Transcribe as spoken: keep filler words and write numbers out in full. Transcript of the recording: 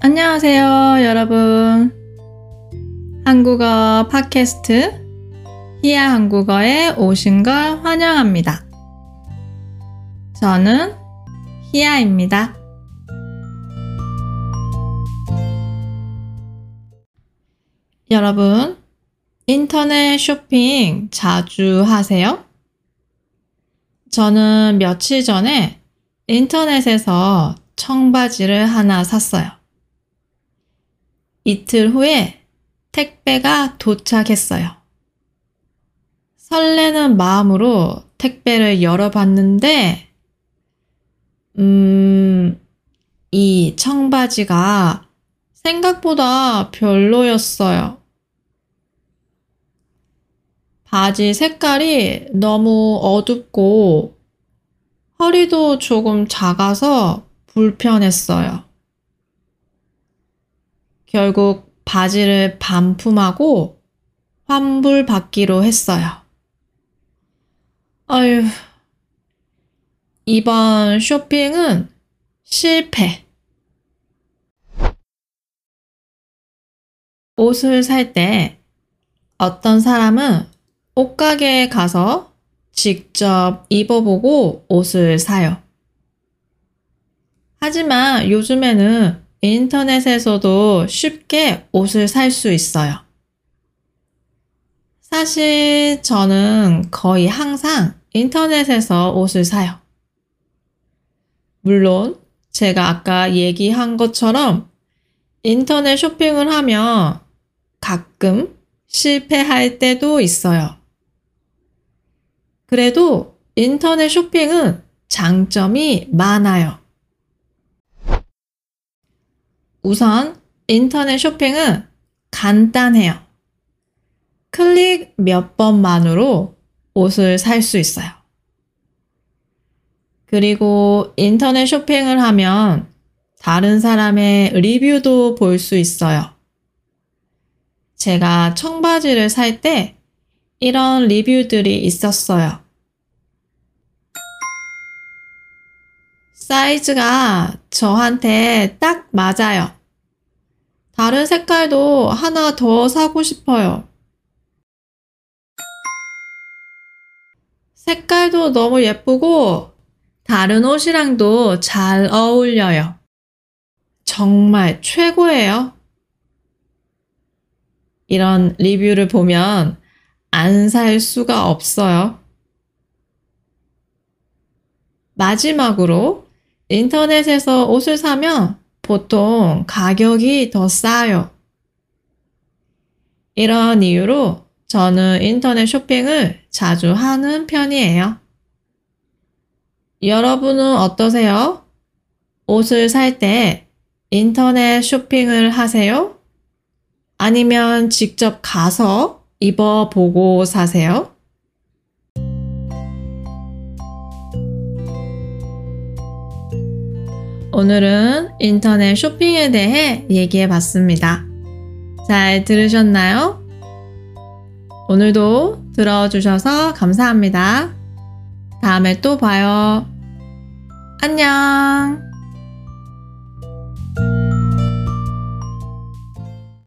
안녕하세요, 여러분. 한국어 팟캐스트 히야 한국어에 오신 걸 환영합니다. 저는 히야입니다. 여러분, 인터넷 쇼핑 자주 하세요? 저는 며칠 전에 인터넷에서 청바지를 하나 샀어요. 이틀 후에 택배가 도착했어요. 설레는 마음으로 택배를 열어봤는데, 음, 이 청바지가 생각보다 별로였어요. 바지 색깔이 너무 어둡고 허리도 조금 작아서 불편했어요. 결국 바지를 반품하고 환불받기로 했어요. 아휴, 이번 쇼핑은 실패. 옷을 살 때 어떤 사람은 옷가게에 가서 직접 입어보고 옷을 사요. 하지만 요즘에는 인터넷에서도 쉽게 옷을 살 수 있어요. 사실 저는 거의 항상 인터넷에서 옷을 사요. 물론 제가 아까 얘기한 것처럼 인터넷 쇼핑을 하면 가끔 실패할 때도 있어요. 그래도 인터넷 쇼핑은 장점이 많아요. 우선 인터넷 쇼핑은 간단해요. 클릭 몇 번만으로 옷을 살 수 있어요. 그리고 인터넷 쇼핑을 하면 다른 사람의 리뷰도 볼 수 있어요. 제가 청바지를 살 때 이런 리뷰들이 있었어요. 사이즈가 저한테 딱 맞아요. 다른 색깔도 하나 더 사고 싶어요. 색깔도 너무 예쁘고 다른 옷이랑도 잘 어울려요. 정말 최고예요. 이런 리뷰를 보면 안 살 수가 없어요. 마지막으로 인터넷에서 옷을 사면 보통 가격이 더 싸요. 이런 이유로 저는 인터넷 쇼핑을 자주 하는 편이에요. 여러분은 어떠세요? 옷을 살 때 인터넷 쇼핑을 하세요? 아니면 직접 가서 입어보고 사세요? 오늘은 인터넷 쇼핑에 대해 얘기해 봤습니다. 잘 들으셨나요? 오늘도 들어주셔서 감사합니다. 다음에 또 봐요. 안녕!